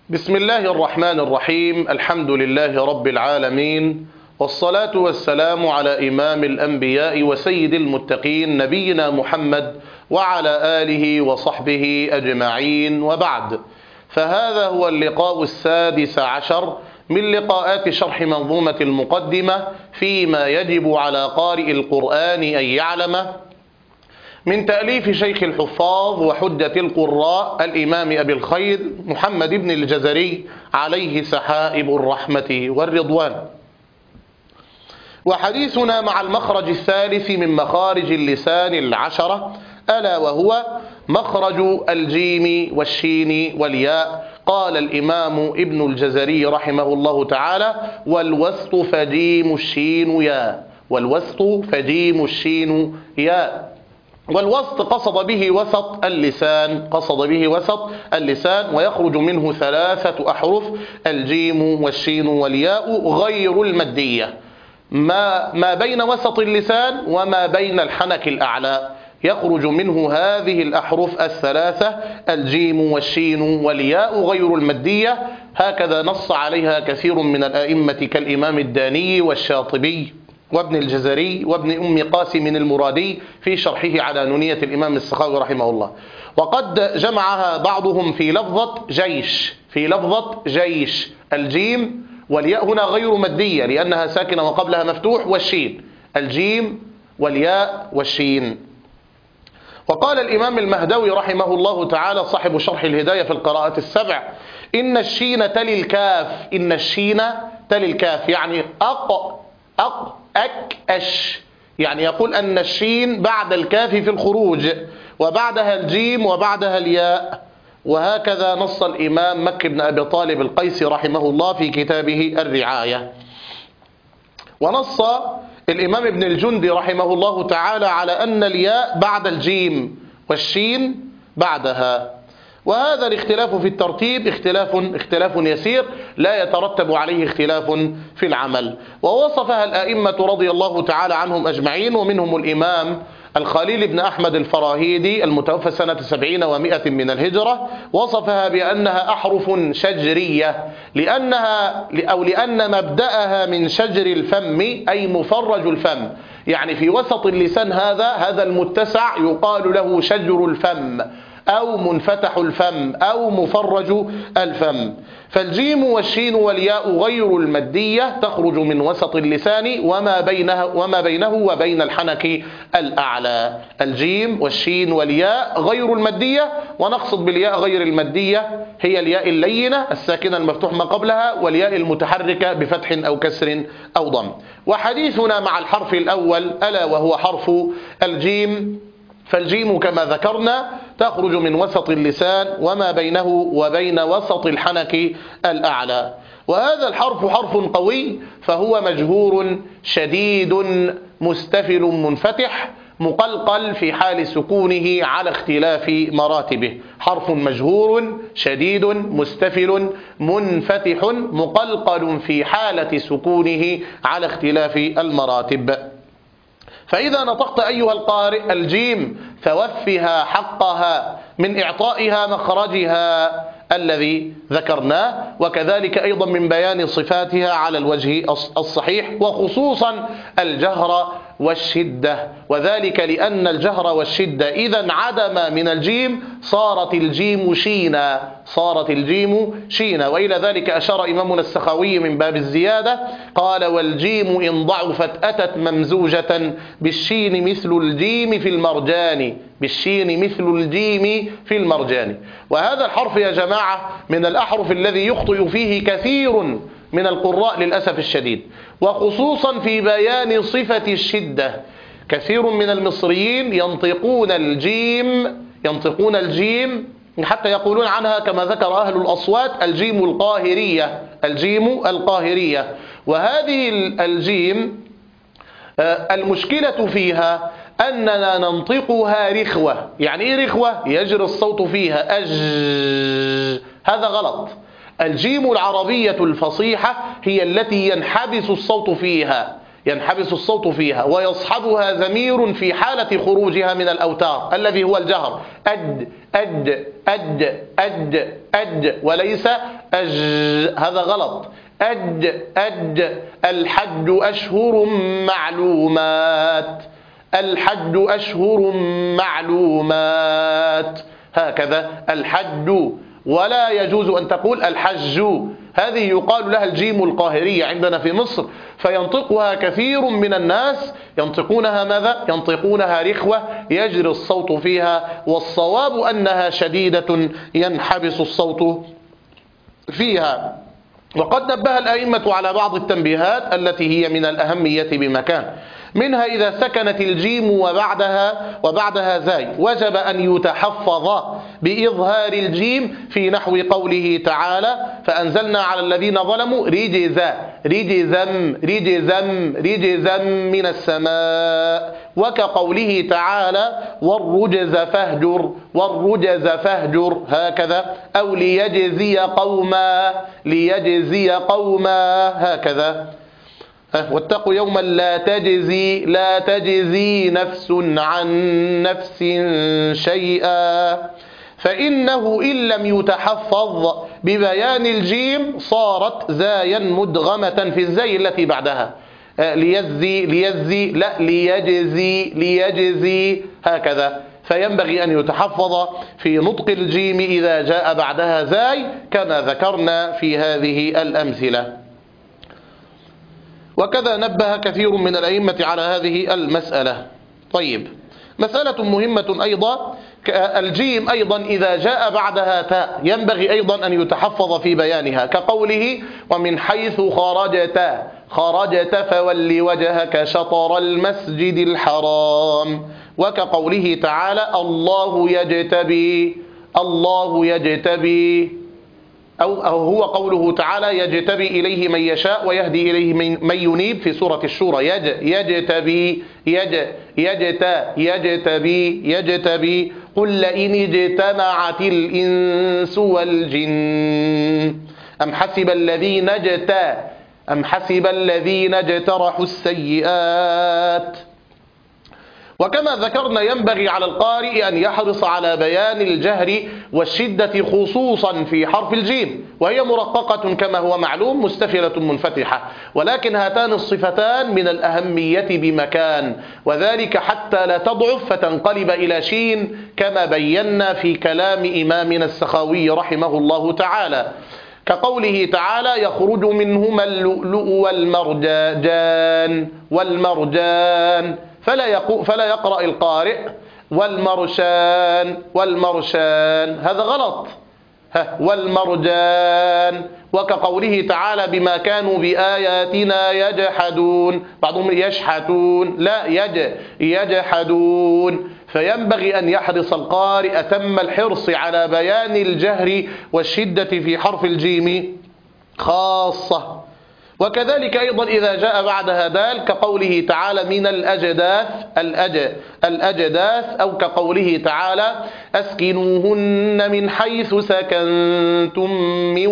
بسم الله الرحمن الرحيم. الحمد لله رب العالمين، والصلاة والسلام على إمام الأنبياء وسيد المتقين نبينا محمد وعلى آله وصحبه أجمعين، وبعد، فهذا هو اللقاء السادس عشر من لقاءات شرح منظومة المقدمة فيما يجب على قارئ القرآن أن يعلمه، من تأليف شيخ الحفاظ وحجة القراء الإمام أبي الخير محمد بن الجزري عليه سحائب الرحمة والرضوان. وحديثنا مع المخرج الثالث من مخارج اللسان العشرة، ألا وهو مخرج الجيم والشين والياء. قال الإمام ابن الجزري رحمه الله تعالى: والوسط فجيم الشين ياء. والوسط فجيم الشين ياء. والوسط قصد به وسط اللسان، ويخرج منه ثلاثة أحرف: الجيم والشين والياء غير المادية، ما بين وسط اللسان وما بين الحنك الأعلى يخرج منه هذه الأحرف الثلاثة: الجيم والشين والياء غير المادية. هكذا نص عليها كثير من الأئمة كالإمام الداني والشاطبي وابن الجزري وابن أم قاسم المرادي في شرحه على نونية الإمام السخاوي رحمه الله. وقد جمعها بعضهم في لفظة جيش. الجيم والياء هنا غير مادية لأنها ساكنة وقبلها مفتوح، والشين، الجيم والياء والشين. وقال الإمام المهدوي رحمه الله تعالى صاحب شرح الهداية في القراءات السبع: إن الشين تلي الكاف، يعني أك يعني يقول أن الشين بعد الكاف في الخروج، وبعدها الجيم وبعدها الياء. وهكذا نص الإمام مكي بن أبي طالب القيسي رحمه الله في كتابه الرعاية. ونص الإمام ابن الجندي رحمه الله تعالى على أن الياء بعد الجيم والشين بعدها. وهذا الاختلاف في الترتيب اختلاف يسير لا يترتب عليه اختلاف في العمل. ووصفها الآئمة رضي الله تعالى عنهم أجمعين، ومنهم الإمام الخليل بن أحمد الفراهيدي المتوفى سنة 70 و100 من الهجرة، وصفها بأنها أحرف شجرية لأن مبدأها من شجر الفم، أي مفرج الفم، يعني في وسط اللسان هذا المتسع يقال له شجر الفم أو منفتح الفم أو مفرج الفم. فالجيم والشين والياء غير المادية تخرج من وسط اللسان وما بينه وبين الحنك الأعلى. الجيم والشين والياء غير المادية، ونقصد بالياء غير المادية هي الياء اللينة الساكنة المفتوح ما قبلها، والياء المتحركة بفتح أو كسر أو ضم. وحديثنا مع الحرف الأول ألا وهو حرف الجيم. فالجيم كما ذكرنا تخرج من وسط اللسان وما بينه وبين وسط الحنك الأعلى. وهذا الحرف حرف قوي، فهو مجهور شديد مستفل منفتح مقلقل في حال سكونه على اختلاف مراتبه. حرف مجهور شديد مستفل منفتح مقلقل في حالة سكونه على اختلاف المراتب. فإذا نطقت أيها القارئ الجيم فوفها حقها من إعطائها مخرجها الذي ذكرناه، وكذلك أيضا من بيان صفاتها على الوجه الصحيح، وخصوصا الجهر والشدة. وذلك لأن الجهر والشدة إذا انعدم من الجيم صارت الجيم شينا. وإلى ذلك أشار إمامنا السخاوي من باب الزيادة، قال: والجيم إن ضعفت أتت ممزوجة بالشين مثل الجيم في المرجان. وهذا الحرف يا جماعة من الأحرف الذي يخطئ فيه كثير من القراء للأسف الشديد، وخصوصا في بيان صفة الشدة. كثير من المصريين ينطقون الجيم حتى يقولون عنها كما ذكر أهل الأصوات الجيم القاهرية. وهذه الجيم المشكلة فيها أننا ننطقها رخوة. يعني إيه رخوة؟ يجري الصوت فيها هذا غلط. الجيم العربية الفصيحة هي التي ينحبس الصوت فيها ويصحبها ضمير في حالة خروجها من الأوتار الذي هو الجهر، أد أد أد أد أد، وليس أج، هذا غلط. الحج أشهر معلومات، الحج أشهر معلومات، هكذا الحج. ولا يجوز أن تقول الحج، هذه يقال لها الجيم القاهرية عندنا في مصر، فينطقها كثير من الناس، ينطقونها ماذا؟ ينطقونها رخوة يجري الصوت فيها، والصواب أنها شديدة ينحبس الصوت فيها. وقد نبه الأئمة على بعض التنبيهات التي هي من الأهمية بمكان، منها إذا سكنت الجيم وبعدها زاي وجب أن يتحفظ بإظهار الجيم في نحو قوله تعالى فأنزلنا على الذين ظلموا رجزا من السماء، وكقوله تعالى والرجز فاهجر هكذا، أو ليجزي قوما هكذا. واتقوا يوما لا تجزي نفس عن نفس شيئا، فإنه إن لم يتحفظ ببيان الجيم صارت زايا مدغمة في الزي التي بعدها، ليجزي هكذا. فينبغي أن يتحفظ في نطق الجيم إذا جاء بعدها زاي كما ذكرنا في هذه الأمثلة. وكذا نبه كثير من الأئمة على هذه المسألة. طيب، مسألة مهمة أيضا، الجيم أيضا إذا جاء بعدها تاء ينبغي أيضا أن يتحفظ في بيانها، كقوله ومن حيث خرجت فول وجهك شطر المسجد الحرام، وكقوله تعالى الله يجتبي أو هو قوله تعالى يجتبي إليه من يشاء ويهدي إليه من ينيب في سورة الشورى، يجتبي قل لئن اجتمعت الإنس والجن أم حسب الذين اجترحوا السيئات. وكما ذكرنا ينبغي على القارئ أن يحرص على بيان الجهر والشدة خصوصا في حرف الجيم، وهي مرققة كما هو معلوم مستفلة منفتحة، ولكن هاتان الصفتان من الأهمية بمكان، وذلك حتى لا تضعف فتنقلب إلى شين كما بينا في كلام إمامنا السخاوي رحمه الله تعالى، كقوله تعالى يخرج منهما اللؤلؤ والمرجان فلا يقرأ القارئ والمرشان، هذا غلط، والمرجان. وكقوله تعالى بما كانوا بآياتنا يجحدون، بعضهم يشحتون، لا يجحدون. فينبغي أن يحرص القارئ أتم الحرص على بيان الجهر والشدة في حرف الجيم خاصة. وكذلك أيضا إذا جاء بعدها دال كقوله تعالى من الأجداث، أو كقوله تعالى أسكنوهن من حيث سكنتم من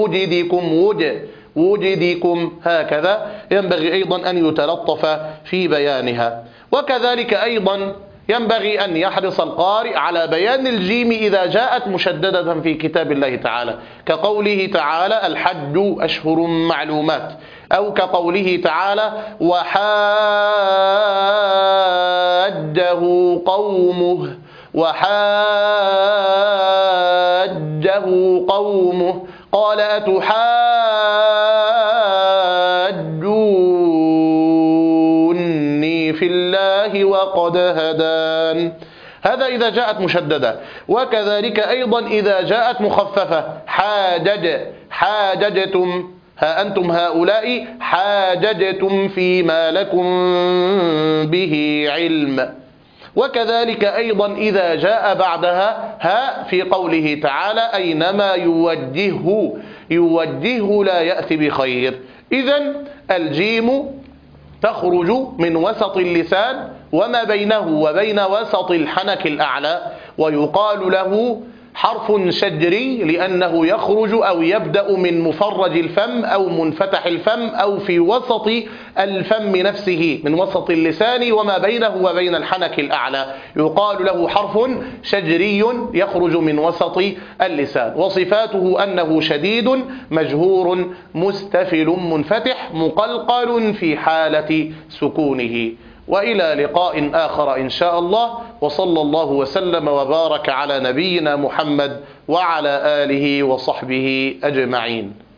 وجدكم هكذا، ينبغي أيضا أن يتلطف في بيانها. وكذلك أيضا ينبغي أن يحرص القارئ على بيان الجيم إذا جاءت مشددة في كتاب الله تعالى، كقوله تعالى الحج أشهر معلومات، أو كقوله تعالى وحاجه قومه قال أتحاجوني في الله وقد هدان، هذا إذا جاءت مشددة. وكذلك أيضا إذا جاءت مخففة حاججتم، ها أنتم هؤلاء حاججتم فيما لكم به علم. وكذلك أيضا إذا جاء بعدها ها في قوله تعالى أينما يوجهه لا يأتي بخير. إذن الجيم تخرج من وسط اللسان وما بينه وبين وسط الحنك الأعلى، ويقال له حرف شجري لأنه يخرج أو يبدأ من مفرج الفم أو منفتح الفم أو في وسط الفم نفسه، من وسط اللسان وما بينه وبين الحنك الأعلى، يقال له حرف شجري يخرج من وسط اللسان. وصفاته أنه شديد مجهور مستفل منفتح مقلقل في حالة سكونه. وإلى لقاء آخر إن شاء الله، وصلى الله وسلم وبارك على نبينا محمد وعلى آله وصحبه أجمعين.